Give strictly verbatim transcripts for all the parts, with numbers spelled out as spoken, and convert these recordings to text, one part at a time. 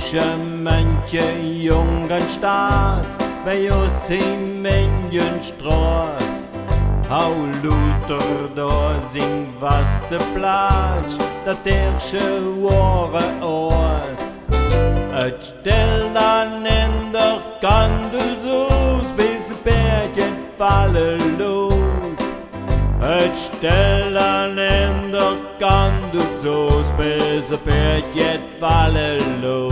München, manche jungen Staat, bei uns in Mengenstraß. Hau Luther da sing was de Platsch, dat ersche Ware aus. Et stell dann in der Kandelsoos, bis Bärchen fallen los. Et stell dann in der Kandelsoos, bis Bärchen fallen los.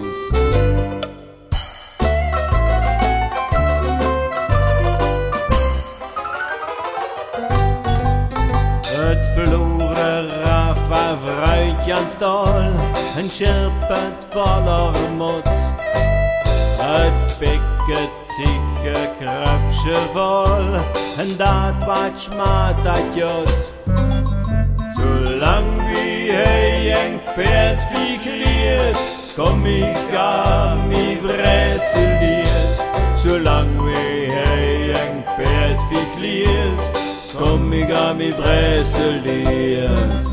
Het verloren Rafa Vruitjans dal, en schirpet voller mot. Het piket zich een krapsje vol, en dat wat schmaat dat jod. Zolang wie hij een paardviech leert, kom ik aan mi vressen leert. Zolang wie hij een paardviech leert, kom ik aan mi vressen leert.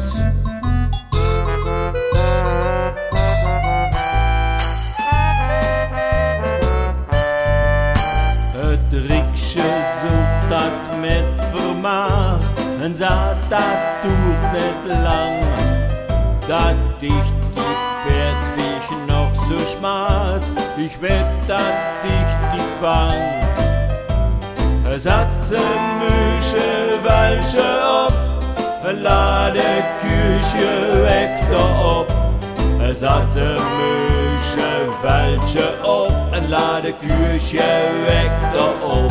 Het riksje zoekt dat met vermaak, en zat dat doet net lang. Dat dicht die paardviech nog zo smaat, ik weet dat dicht die vang. Er zat zijn muisje valsje op, en laat de kuusje weg op. Er zat zijn muisje valsje op, en laat de kuusje weg op.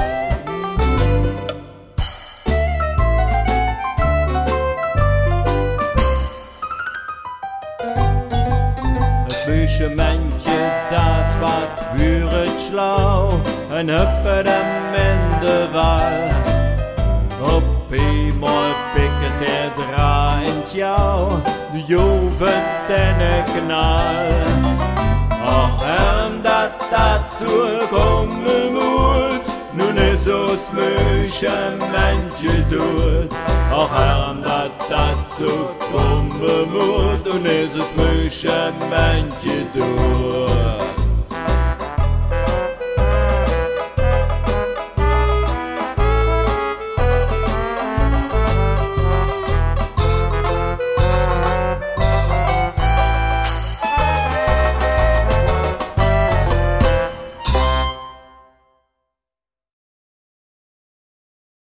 Het buurtje dat wat huurt slauw, en huppert hem in de wal. Op eenmaal pikken der dra ins jou, de joven en een knal. Ach hem dat dat zo komen moet, nun is ons muisje mensje dood. Ach hem dat dat zo komen moet, nun is ons muisje mensje dood.